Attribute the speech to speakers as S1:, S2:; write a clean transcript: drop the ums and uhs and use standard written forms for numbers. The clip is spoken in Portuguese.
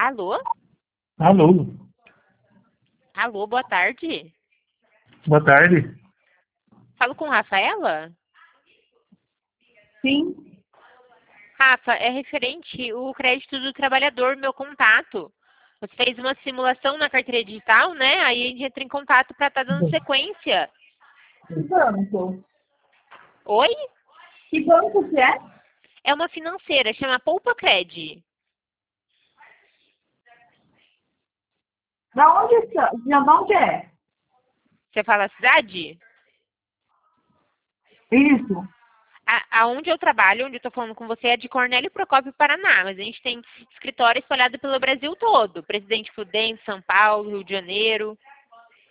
S1: Alô?
S2: Alô,
S1: Alô, boa tarde.
S2: boa tarde.
S1: Falo com Rafaela?
S3: Sim.
S1: Rafa, é referente o crédito do trabalhador, meu contato. Você fez uma simulação na carteira digital, né? Aí a gente entra em contato para estar dando sequência.
S3: Que banco?
S1: Oi?
S3: Que banco que é?
S1: É uma financeira, chama Poupa Cred.
S3: Da onde é?
S1: Você fala a cidade?
S3: Isso.
S1: Aonde eu trabalho, onde eu estou falando com você, é de Cornélio Procópio, Paraná. Mas a gente tem escritório espalhado pelo Brasil todo. Presidente Prudente, São Paulo, Rio de Janeiro.